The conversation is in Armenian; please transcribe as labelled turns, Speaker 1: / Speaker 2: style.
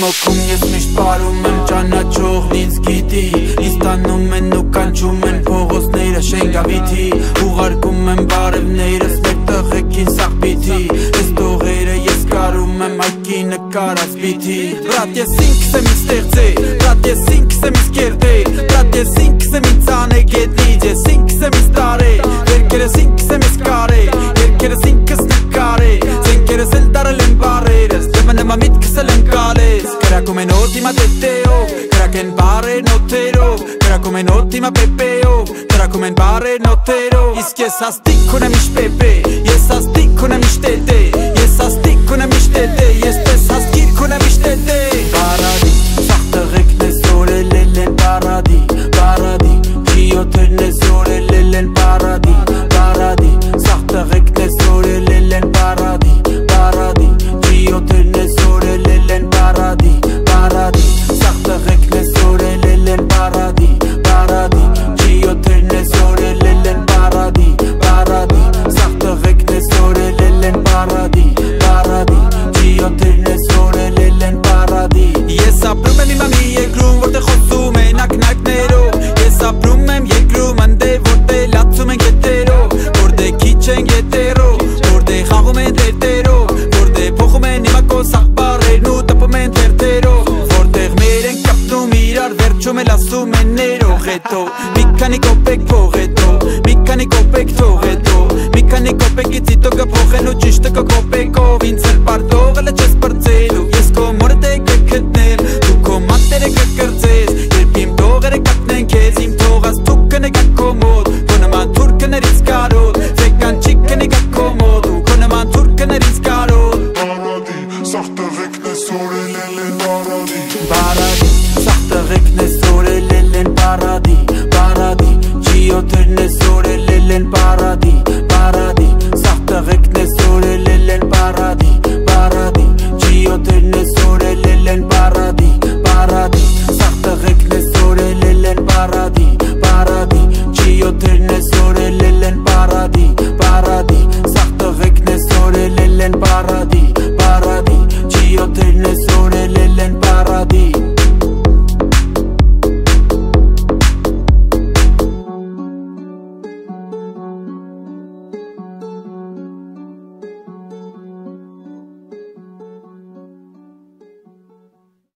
Speaker 1: հոգում ես միշտ պարում եմ ճանաչողն ինձ գիտի Ինձ տանում են ու կանչում են փողոցները Շենգավիթի Ուղարկում եմ բարևներս մեր տղեկին սաղ պիթի Ես տողերը ես կարում եմ այկի նկարած պիթի Բրատ ես ինքս եմ ինձ ստեղծե Բրատ ես ինքս եմ ինձ կերտե Բրատ ես ինքս եմ ինձ անե գետնից Ես ինքս եմ ինձ տարե Երկերս ինքս եմ ինձ կարե Երկերս ինքս նկարե Զենքերս էլ տարել են բարերս Դեմը նմա միտքս էլ են կալես Կրակում են օդ հիմա տետեով Կրակ են բարեր նոթերով Կրակում են օդ հիմա պեպեով Կրակում են բարեր նոթերով Իսկ ես աստիկ ունեմ իշ պեպե Ես աստիկ ունեմ իշ տետե Ես աստիկ ունեմ իշ տետե Ես պես հասկիրք ունեմ իշ տետե Բարադի, սաղ տղեկն է զորելել են բարադի Բարադի, ջիոթերն է զորելել են բարադի Բարադի, սաղ տղեկն է զորելել են բարադի Բարադի, ջիոթերն է զորելել են բարադի Բարադի, սաղ տղեկն է զորելել են բարադի Բարադի, ջիոթերն է զորելել են բարադի Բարադի, սաղ տղեկն է զորելել են բարադի Բարադի, ջիոթերն է զորելել են բարադի Ես ապրում եմ հիմա մի երկրում, որտեղ խոսում են ակնակներով Ես ապրում եմ երկրում, ընդե որտեղ լացում են գետերով Որտեղ քիչ են գետերով, որտեղ խաղում են տերտերով Որտեղ փոխում են հիմա կոսաղ բարերն ու տպում են թերթերով Որտեղ մեր են կապնում իրար, վերջում էլ ասում են ներող հետո Մի քանի կոպեկ փող հետո, մի քանի կոպեկ թող հետո Մի քանի կոպեկից իտո կփոխեն ու ճիշտը կոպեկով Ինձ էլ պարտողը չես պրծելու, ես քո մորդ է կգտնել Դու քո մատերը կկրծես, երբ իմ թողերը կապնեն քեզ Իմ թողած թուկը նգա քո մոտ, քո նման թուրքներից կարոտ Վեկան չիկը նգա քո մոտ, ու քո նման թուրքներից կարոտ
Speaker 2: Բարադի, սաղ տղեկն է զորելել են բարադի